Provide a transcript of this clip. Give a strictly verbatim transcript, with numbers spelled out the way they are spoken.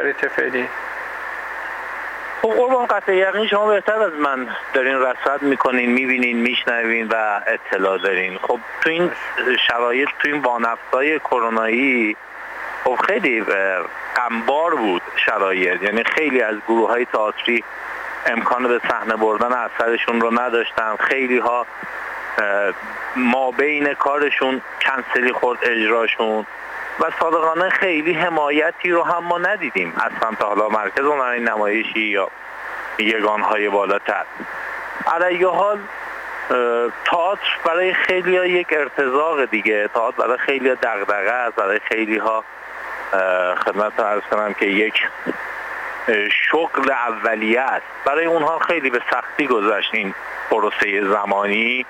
شرایط فعلی؟ خب قربان قطع یقین شما بهتر از من دارین رصد میکنین، میبینین، میشنوین و اطلاع دارین. خب تو این شرایط، تو این وانفسای کرونایی خب خیلی غمبار بود شرایط، یعنی خیلی از گروه های تئاتری امکان به صحنه بردن اثرشون رو نداشتن، خیلی ها ما بین کارشون کنسلی خورد اجراشون و صادقانه خیلی حمایتی رو هم ما ندیدیم از سمت حالا مرکز هنری نمایشی یا یگانهای بالاتر. علیه حال تئاتر برای خیلی ها یک ارتزاق دیگه، تئاتر برای خیلی ها دغدغه است، برای خیلی ها خدمت عرض کنم که یک شغل اولیه است. برای اونها خیلی به سختی گذشت این پروسه زمانی